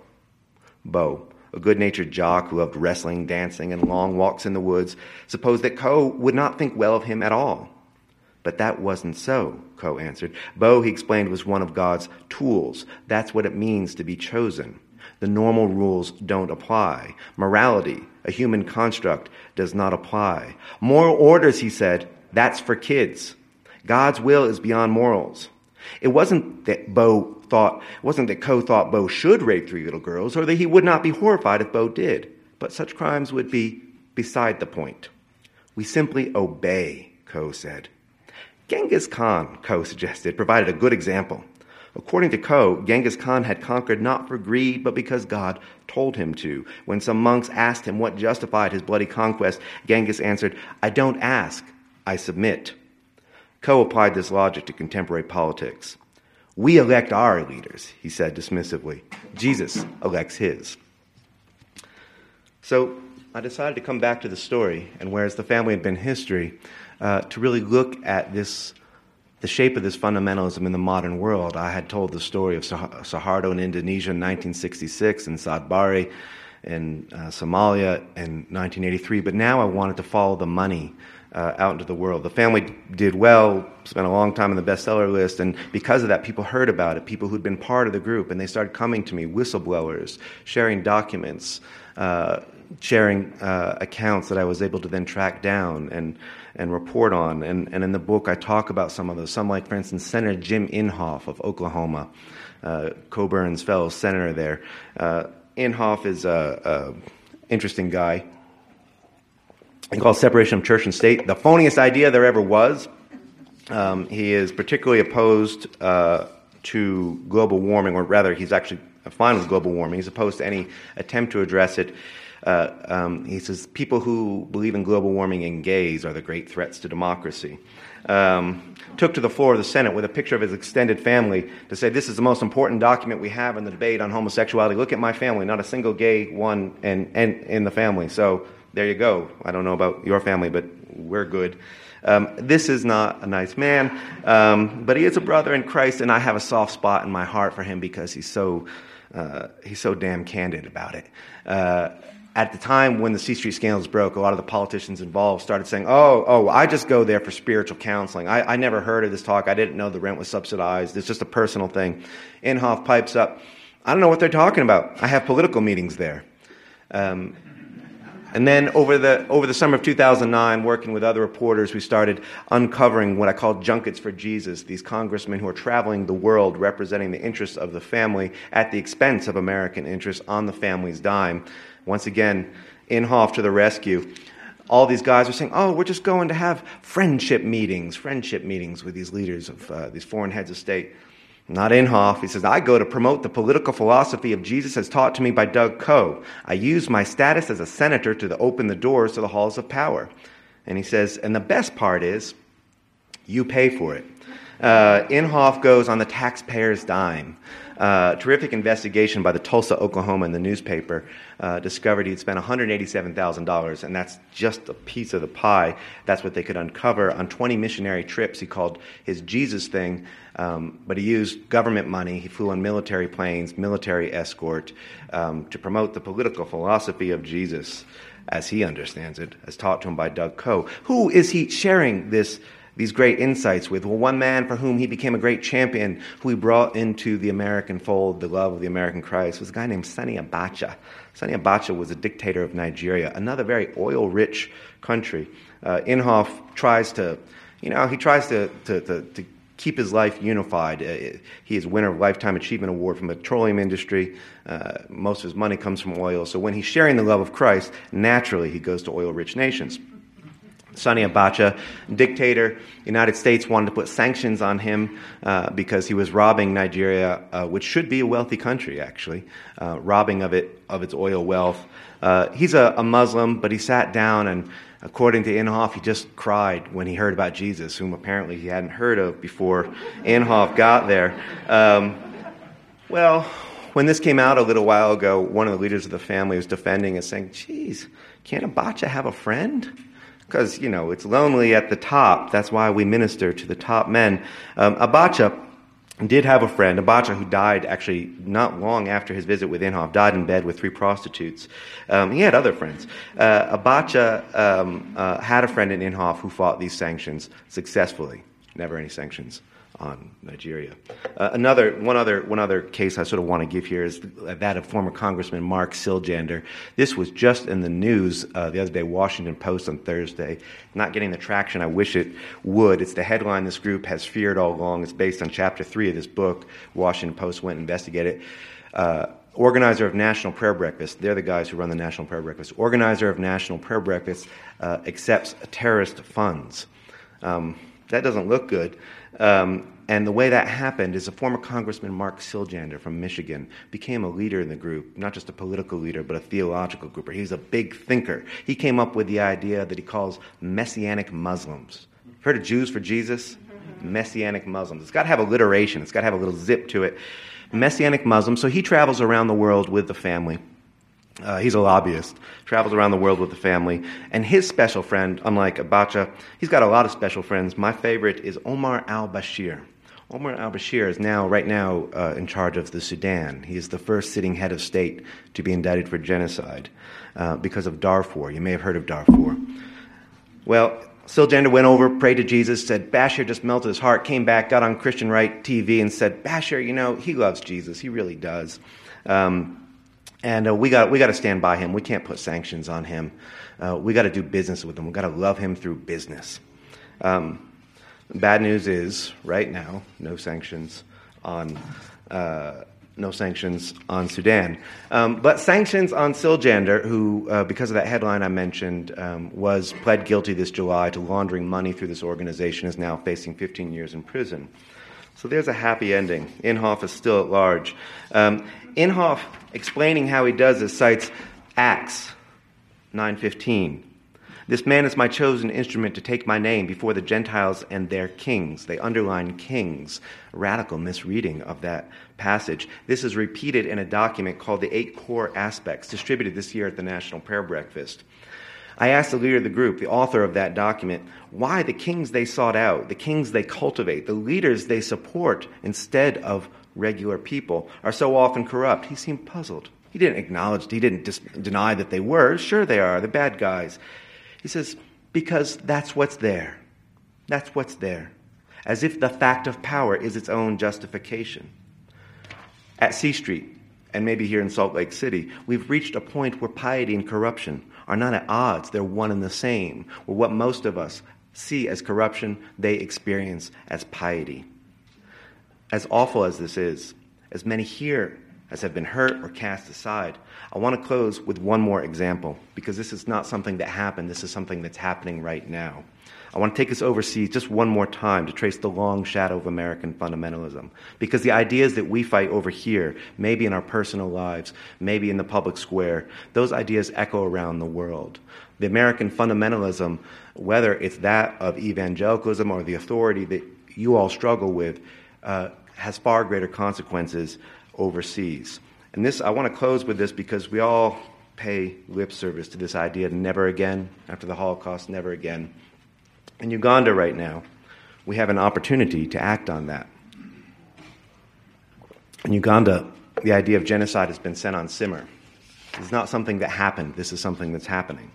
Bo, a good-natured jock who loved wrestling, dancing, and long walks in the woods, supposed that Coe would not think well of him at all. But that wasn't so, Coe answered. Bo, he explained, was one of God's tools. That's what it means to be chosen. The normal rules don't apply. Morality, a human construct, does not apply. Moral orders, he said, that's for kids. God's will is beyond morals. It wasn't that Coe thought Bo should rape 3 little girls, or that he would not be horrified if Bo did. But such crimes would be beside the point. We simply obey, Coe said. Genghis Khan, Coe suggested, provided a good example. According to Coe, Genghis Khan had conquered not for greed, but because God told him to. When some monks asked him what justified his bloody conquest, Genghis answered, I don't ask, I submit. Coe applied this logic to contemporary politics. We elect our leaders, he said dismissively. Jesus elects his. So I decided to come back to the story, and whereas the family had been history, to really look at the shape of this fundamentalism in the modern world. I had told the story of Suharto in Indonesia in 1966 and Saad Barre in Somalia in 1983, but now I wanted to follow the money out into the world. The family did well, spent a long time on the bestseller list, and because of that, people heard about it, people who'd been part of the group, and they started coming to me, whistleblowers, sharing documents, sharing accounts that I was able to then track down and report on. And in the book, I talk about some of those. Some, like, for instance, Senator Jim Inhofe of Oklahoma, Coburn's fellow senator there. Inhofe is an interesting guy. He calls separation of church and state the phoniest idea there ever was. He is particularly opposed to global warming, or rather, he's actually fine with global warming. He's opposed to any attempt to address it. He says people who believe in global warming and gays are the great threats to democracy. Took to the floor of the Senate with a picture of his extended family to say, this is the most important document we have in the debate on homosexuality. Look at my family, not a single gay one in the family. So there you go. I don't know about your family, but we're good. This is not a nice man, but he is a brother in Christ, and I have a soft spot in my heart for him because he's so damn candid about it. At the time when the C Street scandals broke, a lot of the politicians involved started saying, oh, I just go there for spiritual counseling. I never heard of this talk. I didn't know the rent was subsidized. It's just a personal thing. Inhofe pipes up, I don't know what they're talking about. I have political meetings there. And then over the summer of 2009, working with other reporters, we started uncovering what I call junkets for Jesus, these congressmen who are traveling the world representing the interests of the family at the expense of American interests on the family's dime. Once again, Inhofe to the rescue. All these guys are saying, oh, we're just going to have friendship meetings with these leaders of these foreign heads of state. Not Inhofe. He says, I go to promote the political philosophy of Jesus as taught to me by Doug Coe. I use my status as a senator to open the doors to the halls of power. And he says, and the best part is, you pay for it. Inhofe goes on the taxpayer's dime. Terrific investigation by the Tulsa, Oklahoma, and the newspaper discovered he'd spent $187,000, and that's just a piece of the pie. That's what they could uncover on 20 missionary trips. He called his Jesus thing, but he used government money. He flew on military planes, military escort, to promote the political philosophy of Jesus as he understands it, as taught to him by Doug Coe. Who is he sharing these great insights with? Well, one man for whom he became a great champion, who he brought into the American fold, the love of the American Christ, was a guy named Sani Abacha. Sani Abacha was a dictator of Nigeria, another very oil-rich country. Inhofe tries to keep his life unified. He is a winner of Lifetime Achievement Award from the petroleum industry. Most of his money comes from oil. So when he's sharing the love of Christ, naturally he goes to oil-rich nations. Sani Abacha, dictator, the United States wanted to put sanctions on him because he was robbing Nigeria, which should be a wealthy country, actually, robbing of its oil wealth. He's a Muslim, but he sat down and, according to Inhofe, he just cried when he heard about Jesus, whom apparently he hadn't heard of before Inhofe got there. Well, when this came out a little while ago, one of the leaders of the family was defending it, saying, geez, can't Abacha have a friend? Because, it's lonely at the top. That's why we minister to the top men. Abacha did have a friend, Abacha, who died actually not long after his visit with Inhofe, died in bed with 3 prostitutes. He had other friends. Abacha had a friend in Inhofe who fought these sanctions successfully. Never any sanctions on Nigeria. One other case I sort of want to give here is that of former Congressman Mark Siljander. This was just in the news the other day, Washington Post on Thursday. Not getting the traction I wish it would. It's the headline this group has feared all along. It's based on chapter 3 of this book. Washington Post went and investigated it. Organizer of National Prayer Breakfast, they're the guys who run the National Prayer Breakfast. Organizer of National Prayer Breakfast accepts terrorist funds. That doesn't look good. And the way that happened is a former Congressman, Mark Siljander from Michigan, became a leader in the group, not just a political leader, but a theological grouper. He's a big thinker. He came up with the idea that he calls Messianic Muslims. Heard of Jews for Jesus? Messianic Muslims. It's got to have alliteration. It's got to have a little zip to it. Messianic Muslims. So he travels around the world with the family. He's a lobbyist, travels around the world with the family. And his special friend, unlike Abacha, he's got a lot of special friends. My favorite is Omar al-Bashir. Omar al-Bashir is right now in charge of the Sudan. He is the first sitting head of state to be indicted for genocide because of Darfur. You may have heard of Darfur. Well, Siljander went over, prayed to Jesus, said, Bashir just melted his heart, came back, got on Christian Right TV and said, Bashir, he loves Jesus. He really does. And we got to stand by him. We can't put sanctions on him. We got to do business with him. We got to love him through business. Bad news is, right now, no sanctions on Sudan. But sanctions on Siljander, who, because of that headline I mentioned, pled guilty this July to laundering money through this organization, is now facing 15 years in prison. So there's a happy ending. Inhofe is still at large. Inhofe, explaining how he does this, cites Acts 9:15. This man is my chosen instrument to take my name before the Gentiles and their kings. They underline kings. Radical misreading of that passage. This is repeated in a document called the 8 Core Aspects, distributed this year at the National Prayer Breakfast. I asked the leader of the group, the author of that document, why the kings they sought out, the kings they cultivate, the leaders they support instead of regular people are so often corrupt. He seemed puzzled. He didn't deny that they were. Sure they are. They're bad guys. He says, because that's what's there. That's what's there. As if the fact of power is its own justification. At C Street, and maybe here in Salt Lake City, we've reached a point where piety and corruption are not at odds. They're one and the same. Where what most of us see as corruption, they experience as piety. As awful as this is, as many here as have been hurt or cast aside, I want to close with one more example, because this is not something that happened. This is something that's happening right now. I want to take us overseas just one more time to trace the long shadow of American fundamentalism, because the ideas that we fight over here, maybe in our personal lives, maybe in the public square, those ideas echo around the world. The American fundamentalism, whether it's that of evangelicalism or the authority that you all struggle with, has far greater consequences overseas. And this, I want to close with this because we all pay lip service to this idea of never again, after the Holocaust, never again. In Uganda right now, we have an opportunity to act on that. In Uganda, the idea of genocide has been set on simmer. It's not something that happened. This is something that's happening.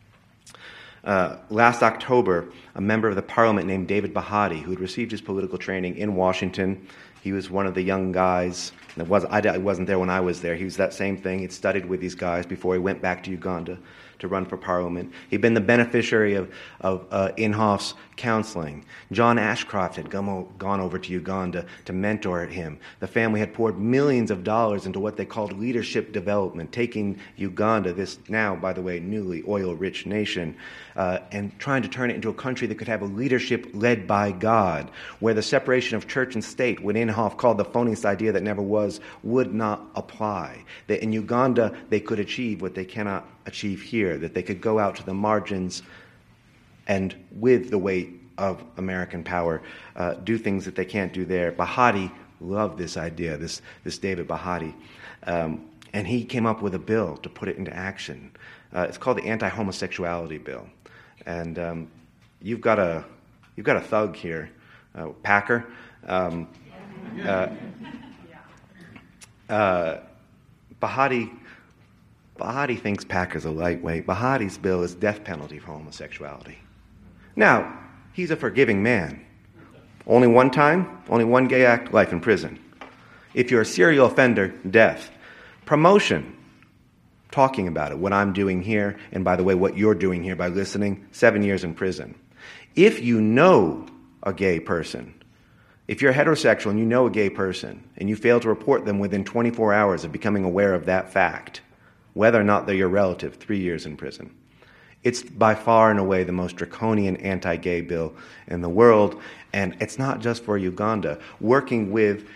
Last October, a member of the parliament named David Bahati, who had received his political training in Washington, he was one of the young guys. I wasn't there when I was there. He was that same thing. He'd studied with these guys before he went back to Uganda to run for parliament. He'd been the beneficiary of Inhofe's counseling. John Ashcroft had gone over to Uganda to mentor him. The family had poured millions of dollars into what they called leadership development, taking Uganda, this now, by the way, newly oil-rich nation, and trying to turn it into a country that could have a leadership led by God, where the separation of church and state, what Inhofe called the phoniest idea that never was, would not apply. That in Uganda they could achieve what they cannot achieve here, that they could go out to the margins and with the weight of American power, do things that they can't do there. Bahati loved this idea, this David Bahati, and he came up with a bill to put it into action. It's called the Anti-Homosexuality Bill, and you've got a thug here, Packer. Bahati thinks Packer's a lightweight. Bahati's bill is death penalty for homosexuality. Now, he's a forgiving man. Only one time, only one gay act, life in prison. If you're a serial offender, death. Promotion, talking about it, what I'm doing here, and by the way, what you're doing here by listening, 7 years in prison. If you know a gay person, if you're heterosexual and you know a gay person, and you fail to report them within 24 hours of becoming aware of that fact, whether or not they're your relative, 3 years in prison. It's by far and away the most draconian anti-gay bill in the world, and it's not just for Uganda. Working with,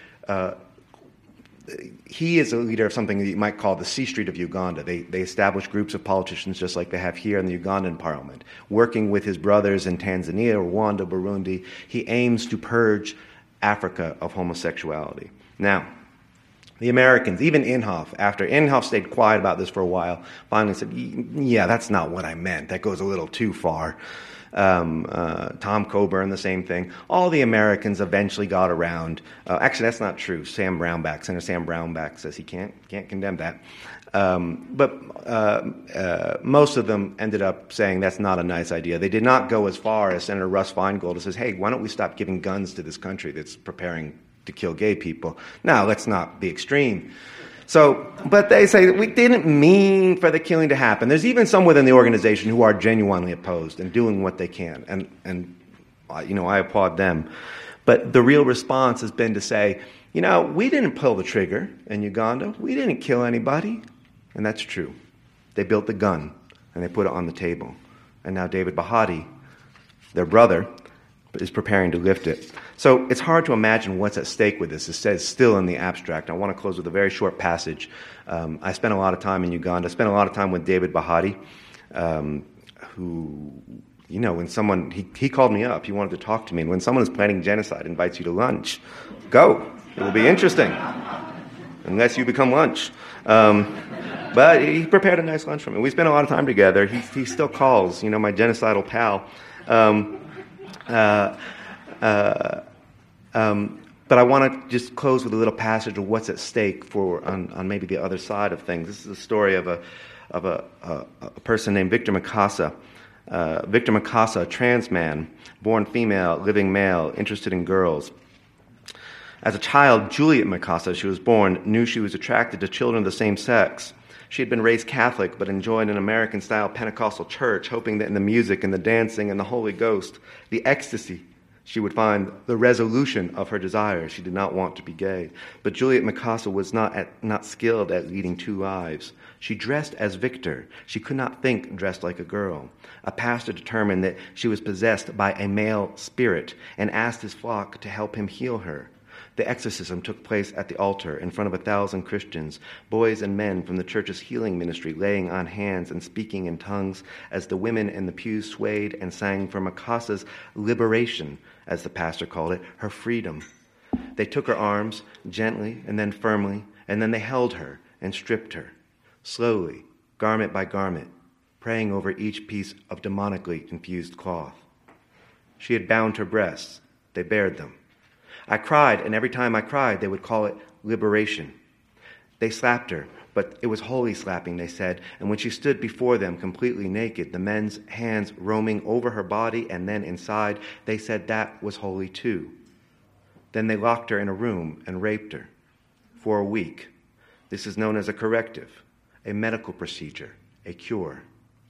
he is a leader of something that you might call the C Street of Uganda. They establish groups of politicians just like they have here in the Ugandan parliament. Working with his brothers in Tanzania, Rwanda, Burundi, he aims to purge Africa of homosexuality. Now, the Americans, even Inhofe, after Inhofe stayed quiet about this for a while, finally said, yeah, that's not what I meant. That goes a little too far. Tom Coburn, the same thing. All the Americans eventually got around. Actually, that's not true. Senator Sam Brownback says he can't condemn that. But most of them ended up saying that's not a nice idea. They did not go as far as Senator Russ Feingold, who says, hey, why don't we stop giving guns to this country that's preparing to kill gay people? Now, let's not be extreme. So, but they say we didn't mean for the killing to happen. There's even some within the organization who are genuinely opposed and doing what they can, and I applaud them. But the real response has been to say, we didn't pull the trigger in Uganda. We didn't kill anybody, and that's true. They built the gun and they put it on the table, and now David Bahati, their brother, is preparing to lift it. So it's hard to imagine what's at stake with this. It says still in the abstract. I want to close with a very short passage. I spent a lot of time in Uganda. I spent a lot of time with David Bahati, who, when someone, he called me up. He wanted to talk to me. And when someone is planning genocide, invites you to lunch, go. It will be interesting, unless you become lunch. But he prepared a nice lunch for me. We spent a lot of time together. He still calls, my genocidal pal. But I want to just close with a little passage of what's at stake on maybe the other side of things. This is a story of a person named Victor Mikasa. Victor Mikasa, a trans man, born female, living male, interested in girls. As a child, Juliet Mikasa, she was born, knew she was attracted to children of the same sex. She had been raised Catholic, but enjoyed an American-style Pentecostal church, hoping that in the music and the dancing and the Holy Ghost, the ecstasy, she would find the resolution of her desires. She did not want to be gay. But Juliet Mikasa was not skilled at leading two lives. She dressed as Victor. She could not think dressed like a girl. A pastor determined that she was possessed by a male spirit and asked his flock to help him heal her. The exorcism took place at the altar in front of 1,000 Christians, boys and men from the church's healing ministry, laying on hands and speaking in tongues as the women in the pews swayed and sang for Mikasa's liberation, as the pastor called it, her freedom. They took her arms, gently and then firmly, and then they held her and stripped her, slowly, garment by garment, praying over each piece of demonically infused cloth. She had bound her breasts. They bared them. I cried, and every time I cried, they would call it liberation. They slapped her, but it was holy slapping, they said, and when she stood before them completely naked, the men's hands roaming over her body and then inside, they said that was holy too. Then they locked her in a room and raped her for a week. This is known as a corrective, a medical procedure, a cure.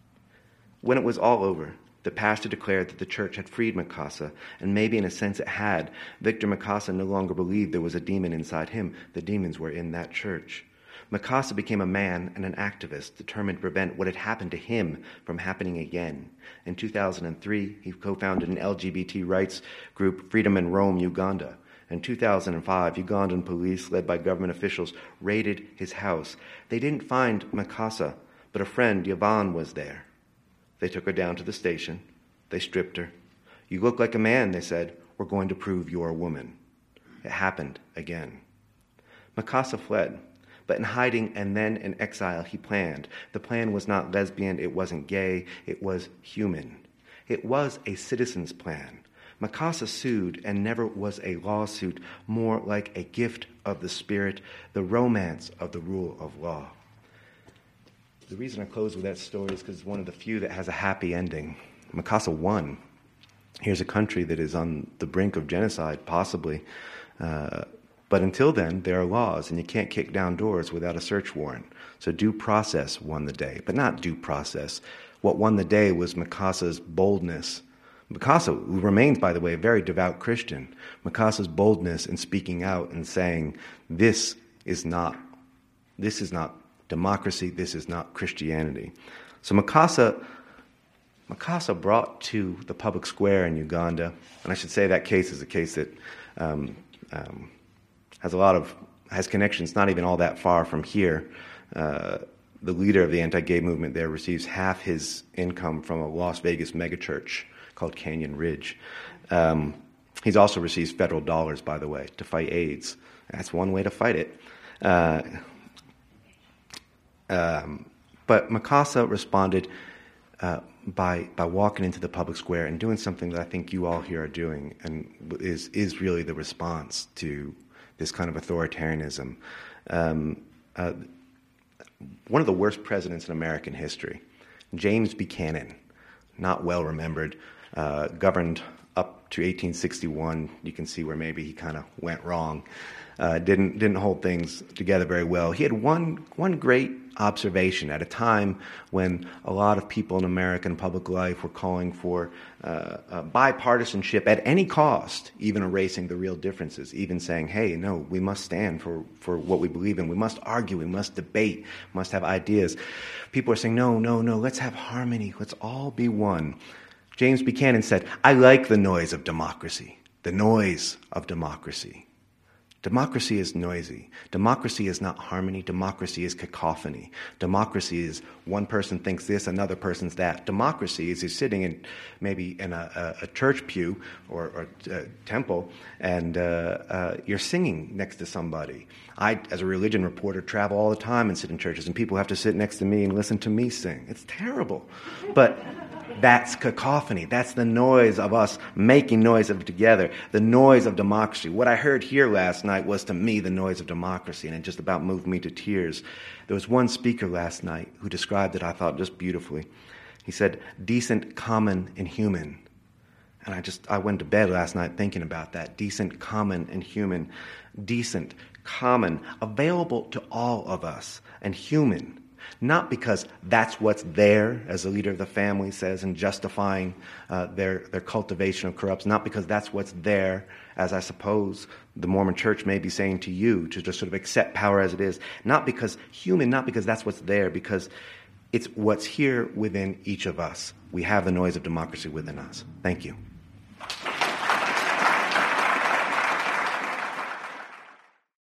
When it was all over, the pastor declared that the church had freed Mikasa, and maybe in a sense it had. Victor Mikasa no longer believed there was a demon inside him. The demons were in that church. Mikasa became a man and an activist determined to prevent what had happened to him from happening again. In 2003, he co-founded an LGBT rights group, Freedom in Rome, Uganda. In 2005, Ugandan police, led by government officials, raided his house. They didn't find Mikasa, but a friend, Yvonne, was there. They took her down to the station. They stripped her. You look like a man, they said. We're going to prove you're a woman. It happened again. Mikasa fled, but in hiding and then in exile he planned. The plan was not lesbian, it wasn't gay, it was human. It was a citizen's plan. Mikasa sued and never was a lawsuit, more like a gift of the spirit, the romance of the rule of law. The reason I close with that story is because it's one of the few that has a happy ending. Mikasa won. Here's a country that is on the brink of genocide, possibly. But until then, there are laws, and you can't kick down doors without a search warrant. So due process won the day, but not due process. What won the day was Mikasa's boldness. Mikasa, who remains, by the way, a very devout Christian, Mikasa's boldness in speaking out and saying, this is not democracy, this is not Christianity. So Mikasa brought to the public square in Uganda, and I should say that case is a case that has connections not even all that far from here. The leader of the anti-gay movement there receives half his income from a Las Vegas megachurch called Canyon Ridge. He's also receives federal dollars, by the way, to fight AIDS. That's one way to fight it. But Mikasa responded by walking into the public square and doing something that I think you all here are doing, and is really the response to this kind of authoritarianism. One of the worst presidents in American history, James Buchanan, not well remembered, governed up to 1861. You can see where maybe he kind of went wrong. Didn't hold things together very well. He had one great observation at a time when a lot of people in American public life were calling for bipartisanship at any cost, even erasing the real differences, even saying, hey, no, we must stand for what we believe in. We must argue. We must debate. We must have ideas. People are saying, no, let's have harmony. Let's all be one. James Buchanan said, I like the noise of democracy. The noise of democracy. Democracy is noisy. Democracy is not harmony. Democracy is cacophony. Democracy is one person thinks this, another person's that. Democracy is you're sitting in maybe in a church pew or temple, and you're singing next to somebody. I, as a religion reporter, travel all the time and sit in churches, and people have to sit next to me and listen to me sing. It's terrible. But that's cacophony. That's the noise of us making noise of it together, the noise of democracy. What I heard here last night was, to me, the noise of democracy, and it just about moved me to tears. There was one speaker last night who described it, I thought, just beautifully. He said, decent, common, and human. And I went to bed last night thinking about that. Decent, common, and human. Decent, common, available to all of us, and human. Not because that's what's there, as the leader of the family says, in justifying their cultivation of corruption. Not because that's what's there, as I suppose the Mormon Church may be saying to you, to just sort of accept power as it is. Not because human, not because that's what's there, because it's what's here within each of us. We have the noise of democracy within us. Thank you.